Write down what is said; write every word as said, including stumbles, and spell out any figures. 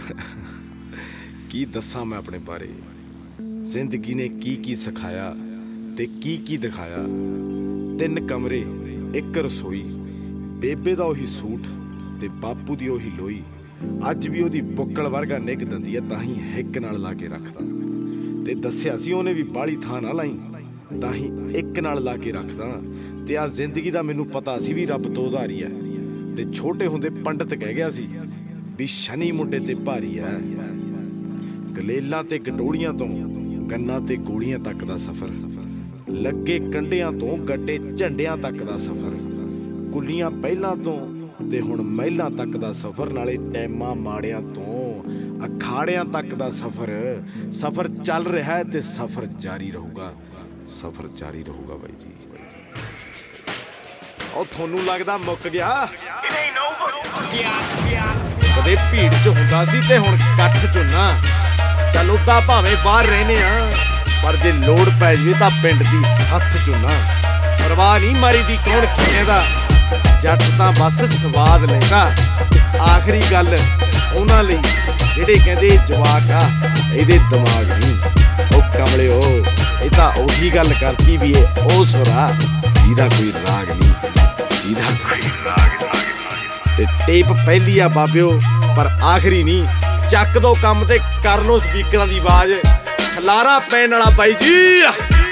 ਕੀ ਦੱਸਾਂ ਮੈਂ ਆਪਣੇ ਬਾਰੇ। ਜ਼ਿੰਦਗੀ ਨੇ ਕੀ ਕੀ ਸਿਖਾਇਆ ਤੇ ਕੀ ਕੀ ਦਿਖਾਇਆ। ਤਿੰਨ ਕਮਰੇ, ਇੱਕ ਰਸੋਈ, ਬੇਬੇ ਦਾ ਉਹੀ ਸੂਟ ਤੇ ਬਾਪੂ ਦੀ ਉਹੀ ਲੋਈ। ਅੱਜ ਵੀ ਉਹਦੀ ਬੁੱਕਲ ਵਰਗਾ ਨਿੱਘ ਦਿੰਦੀ ਹੈ, ਤਾਂ ਹੀ ਹਿੱਕ ਨਾਲ ਲਾ ਕੇ ਰੱਖਦਾ। ਤੇ ਦੱਸਿਆ ਸੀ ਉਹਨੇ ਵੀ ਬਾਹਲੀ ਥਾਂ ਨਾ ਲਾਈ, ਤਾਂ ਹੀ ਇੱਕ ਨਾਲ ਲਾ ਕੇ ਰੱਖਦਾ। ਤੇ ਆ ਜ਼ਿੰਦਗੀ ਦਾ ਮੈਨੂੰ ਪਤਾ ਸੀ ਵੀ ਰੱਬ ਤੋਂ ਉਧਾਰੀ ਹੈ। ਤੇ ਛੋਟੇ ਹੁੰਦੇ ਪੰਡਤ ਕਹਿ ਗਿਆ ਸੀ ਵੀ ਸ਼ਨੀ ਮੁੰਡੇ ਤੇ ਭਾਰੀ ਹੈ। ਗਲੇਲਾਂ ਤੇ ਗਡੋੜੀਆਂ ਤੋਂ ਗੰਨਾਂ ਤੇ ਗੋਲੀਆਂ ਤੱਕ ਦਾ ਸਫ਼ਰ, ਲੱਗੇ ਕੰਢਿਆਂ ਤੋਂ ਗੱਡੇ ਝੰਡਿਆਂ ਤੱਕ ਦਾ ਸਫ਼ਰ, ਕੁੱਲੀਆਂ ਪਹਿਲਾਂ ਤੋਂ ਤੇ ਹੁਣ ਮਹਿਲਾਂ ਤੱਕ ਦਾ ਸਫ਼ਰ, ਨਾਲੇ ਟੈਮਾਂ ਮਾੜਿਆਂ ਤੋਂ ਅਖਾੜਿਆਂ ਤੱਕ ਦਾ ਸਫ਼ਰ। ਸਫ਼ਰ ਚੱਲ ਰਿਹਾ ਹੈ ਤੇ ਸਫ਼ਰ ਜਾਰੀ ਰਹੂਗਾ, ਸਫ਼ਰ ਜਾਰੀ ਰਹੂਗਾ ਬਾਈ ਜੀ। ਉਹ ਤੁਹਾਨੂੰ ਲੱਗਦਾ ਮੁੱਕ ਗਿਆ? ਕਦੇ ਭੀੜ ਚ ਹੁੰਦਾ ਸੀ ਤੇ ਹੁਣ ਇਕੱਠ ਚ ਨਾ। ਚੱਲ ਉਦਾਂ ਭਾਵੇਂ ਬਾਹਰ ਰਹਿੰਦੇ ਆ, ਪਰ ਜੇ ਲੋੜ ਪੈ ਜਾਵੇ ਤਾਂ ਪਿੰਡ ਦੀ ਸੱਥ ਚ ਨਾ। ਪਰਵਾਹ ਨਹੀਂ ਮਾਰੀ ਦੀ ਕੌਣ ਕਿਵੇਂ ਦਾ, ਜੱਟ ਤਾਂ ਬਸ ਸਵਾਦ ਲੈਂਦਾ। ਆਖਰੀ ਗੱਲ ਉਹਨਾਂ ਲਈ ਜਿਹੜੇ ਕਹਿੰਦੇ ਜਵਾਕ ਆ ਇਹਦੇ ਦਿਮਾਗ ਨਹੀਂ। ਉਹ ਕਮਲਿਓ, ਇਹ ਤਾਂ ਉਹੀ ਗੱਲ ਕਰਤੀ ਵੀ ਇਹ ਉਹ ਸੁਰਾ ਜਿਹਦਾ ਕੋਈ ਰਾਗ ਨਹੀਂ, ਜਿਹਦਾ ਕੋਈ ਰਾਗ ਨਹੀਂ। ਤੇ ਟੇਪ ਪਹਿਲੀ ਆ ਬਾਬਿਓ, ਪਰ ਆਖਰੀ ਨਹੀਂ। ਚੱਕ ਦੋ ਕੰਮ ਤੇ ਕਰ ਲੋ ਸਪੀਕਰਾਂ ਦੀ ਆਵਾਜ਼, ਖਲਾਰਾ ਪੈਣ ਵਾਲਾ ਬਾਈ ਜੀ।